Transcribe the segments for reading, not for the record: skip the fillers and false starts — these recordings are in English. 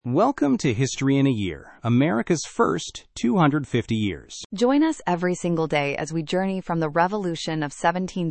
Welcome to History in a Year, America's first 250 years. Join us every single day as we journey from the Revolution of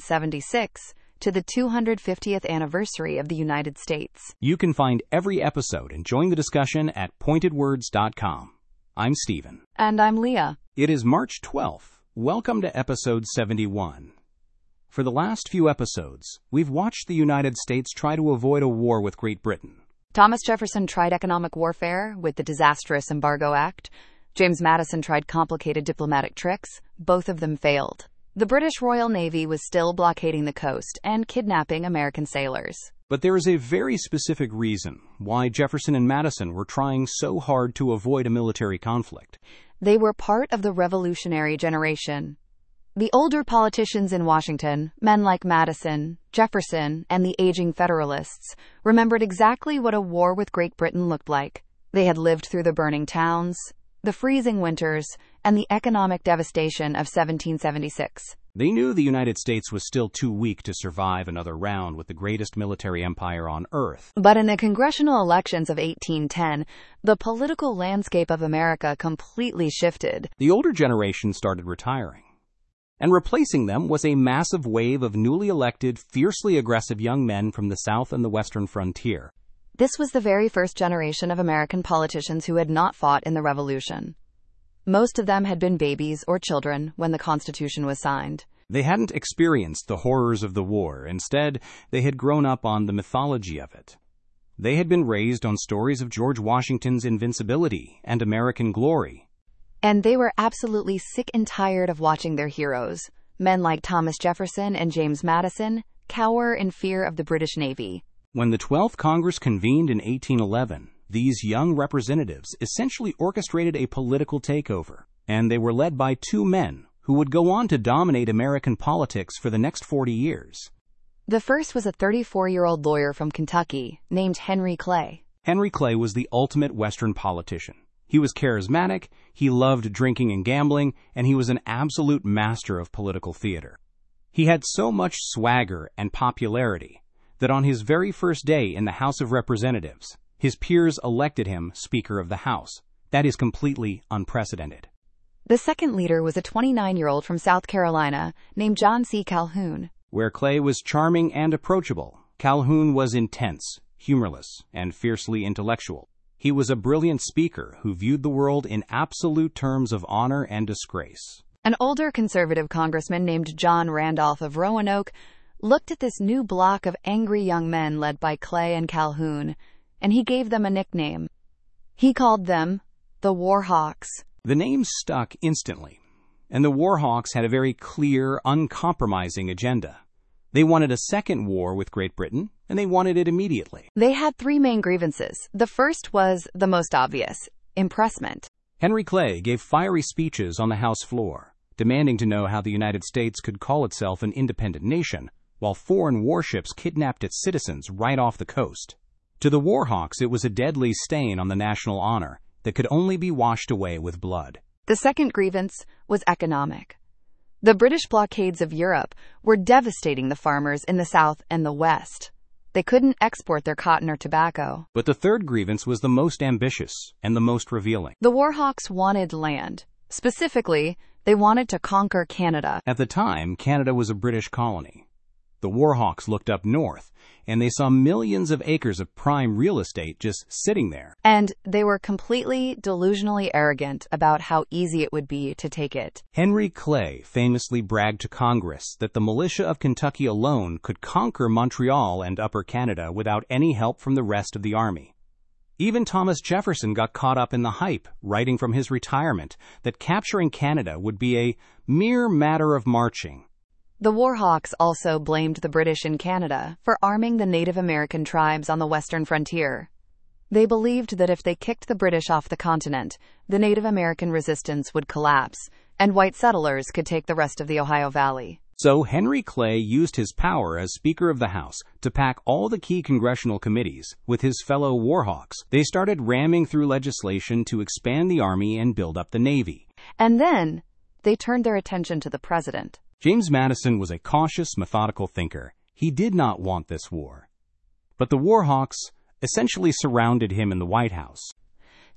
1776 to the 250th anniversary of the United States. You can find every episode and join the discussion at pointedwords.com. I'm Stephen. And I'm Leah. It is March 12th. Welcome to episode 71. For the last few episodes, we've watched the United States try to avoid a war with Great Britain. Thomas Jefferson tried economic warfare with the disastrous Embargo Act. James Madison tried complicated diplomatic tricks. Both of them failed. The British Royal Navy was still blockading the coast and kidnapping American sailors. But there is a very specific reason why Jefferson and Madison were trying so hard to avoid a military conflict. They were part of the Revolutionary generation. The older politicians in Washington, men like Madison, Jefferson, and the aging Federalists, remembered exactly what a war with Great Britain looked like. They had lived through the burning towns, the freezing winters, and the economic devastation of 1776. They knew the United States was still too weak to survive another round with the greatest military empire on Earth. But in the congressional elections of 1810, the political landscape of America completely shifted. The older generation started retiring. And replacing them was a massive wave of newly elected, fiercely aggressive young men from the South and the Western frontier. This was the very first generation of American politicians who had not fought in the Revolution. Most of them had been babies or children when the Constitution was signed. They hadn't experienced the horrors of the war. Instead, they had grown up on the mythology of it. They had been raised on stories of George Washington's invincibility and American glory. And they were absolutely sick and tired of watching their heroes, men like Thomas Jefferson and James Madison, cower in fear of the British Navy. When the 12th Congress convened in 1811, these young representatives essentially orchestrated a political takeover, and they were led by two men who would go on to dominate American politics for the next 40 years. The first was a 34-year-old lawyer from Kentucky named Henry Clay. Henry Clay was the ultimate Western politician. He was charismatic, he loved drinking and gambling, and he was an absolute master of political theater. He had so much swagger and popularity that on his very first day in the House of Representatives, his peers elected him Speaker of the House. That is completely unprecedented. The second leader was a 29-year-old from South Carolina named John C. Calhoun. Where Clay was charming and approachable, Calhoun was intense, humorless, and fiercely intellectual. He was a brilliant speaker who viewed the world in absolute terms of honor and disgrace. An older conservative congressman named John Randolph of Roanoke looked at this new block of angry young men led by Clay and Calhoun, and he gave them a nickname. He called them the War Hawks. The name stuck instantly, and the War Hawks had a very clear, uncompromising agenda. They wanted a second war with Great Britain, and they wanted it immediately. They had three main grievances. The first was the most obvious: impressment. Henry Clay gave fiery speeches on the House floor, demanding to know how the United States could call itself an independent nation, while foreign warships kidnapped its citizens right off the coast. To the War Hawks, it was a deadly stain on the national honor that could only be washed away with blood. The second grievance was economic. The British blockades of Europe were devastating the farmers in the South and the West. They couldn't export their cotton or tobacco. But the third grievance was the most ambitious and the most revealing. The War Hawks wanted land. Specifically, they wanted to conquer Canada. At the time, Canada was a British colony. The War Hawks looked up north, and they saw millions of acres of prime real estate just sitting there. And they were completely delusionally arrogant about how easy it would be to take it. Henry Clay famously bragged to Congress that the militia of Kentucky alone could conquer Montreal and Upper Canada without any help from the rest of the army. Even Thomas Jefferson got caught up in the hype, writing from his retirement that capturing Canada would be a mere matter of marching. The War Hawks also blamed the British in Canada for arming the Native American tribes on the western frontier. They believed that if they kicked the British off the continent, the Native American resistance would collapse, and white settlers could take the rest of the Ohio Valley. So Henry Clay used his power as Speaker of the House to pack all the key congressional committees with his fellow War Hawks. They started ramming through legislation to expand the Army and build up the Navy. And then they turned their attention to the president. James Madison was a cautious, methodical thinker. He did not want this war. But the War Hawks essentially surrounded him in the White House.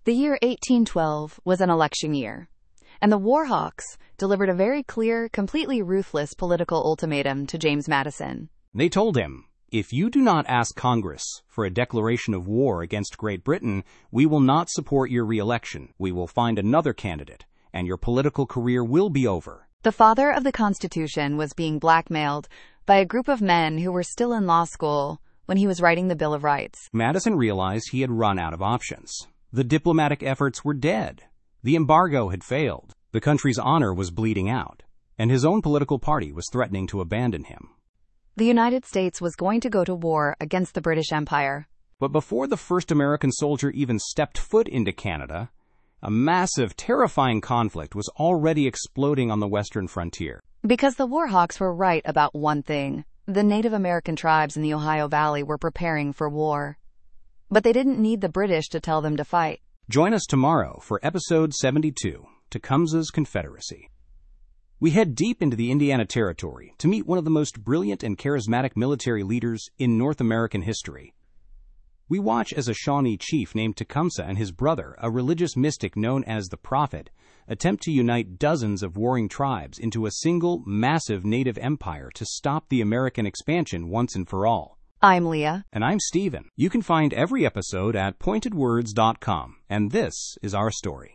The year 1812 was an election year, and the Warhawks delivered a very clear, completely ruthless political ultimatum to James Madison. They told him, "If you do not ask Congress for a declaration of war against Great Britain, we will not support your re-election. We will find another candidate, and your political career will be over." The father of the Constitution was being blackmailed by a group of men who were still in law school when he was writing the Bill of Rights. Madison realized he had run out of options. The diplomatic efforts were dead. The embargo had failed. The country's honor was bleeding out, and his own political party was threatening to abandon him. The United States was going to go to war against the British Empire. But before the first American soldier even stepped foot into Canada, a massive, terrifying conflict was already exploding on the western frontier. Because the Warhawks were right about one thing: the Native American tribes in the Ohio Valley were preparing for war. But they didn't need the British to tell them to fight. Join us tomorrow for episode 72, Tecumseh's Confederacy. We head deep into the Indiana Territory to meet one of the most brilliant and charismatic military leaders in North American history. We watch as a Shawnee chief named Tecumseh and his brother, a religious mystic known as the Prophet, attempt to unite dozens of warring tribes into a single, massive native empire to stop the American expansion once and for all. I'm Leah. And I'm Stephen. You can find every episode at pointedwords.com, and this is our story.